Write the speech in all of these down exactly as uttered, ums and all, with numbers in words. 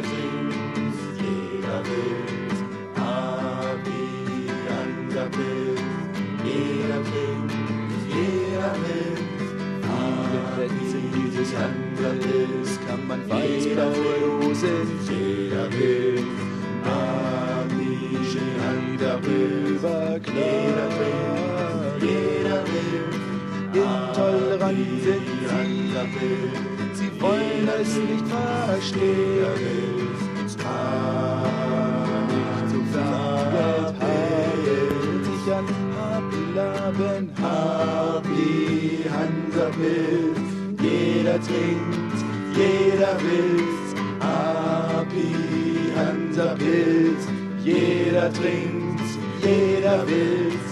trinkt, jeder will's. Happy Hansa-Pilz, jeder trinkt, jeder will's. Viele Plätze dieses Handels kann man weiß-blaue Dosen. Jeder will, Amische Hand darüber Jeder trinkt, jeder will. Intolerant sind sie, sie wollen es nicht verstehen. Es kann nicht so Geld viel haben, sich an Happy laben. Happy Hansa-Pilz, jeder trinkt, jeder will's. Happy Hansa-Pilz, jeder trinkt, jeder will's.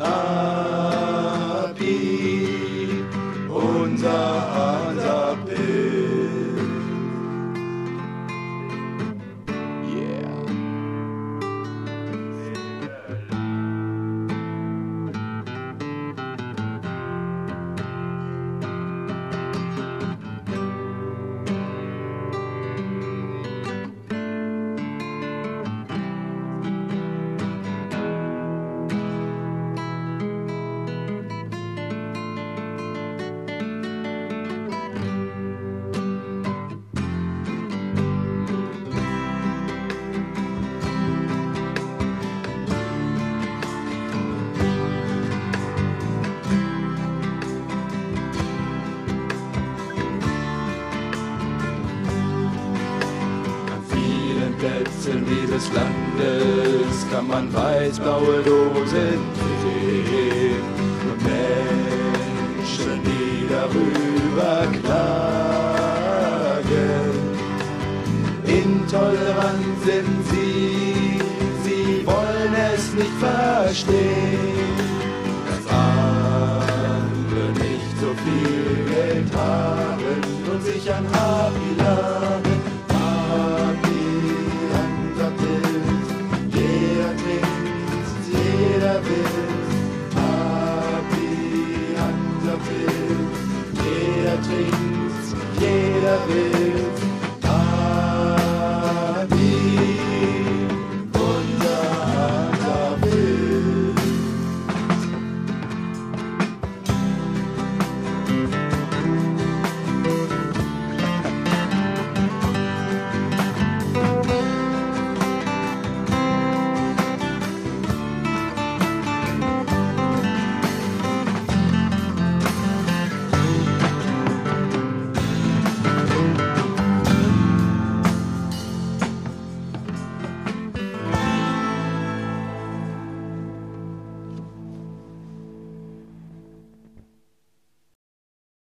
Happy, unser Hansa-Pilz. Yeah. Plätzen dieses Landes kann man weiß-blaue Dosen sehen und Menschen, die darüber klagen. Intolerant sind sie, sie wollen es nicht verstehen, dass andere nicht so viel Geld haben und sich an Happy Land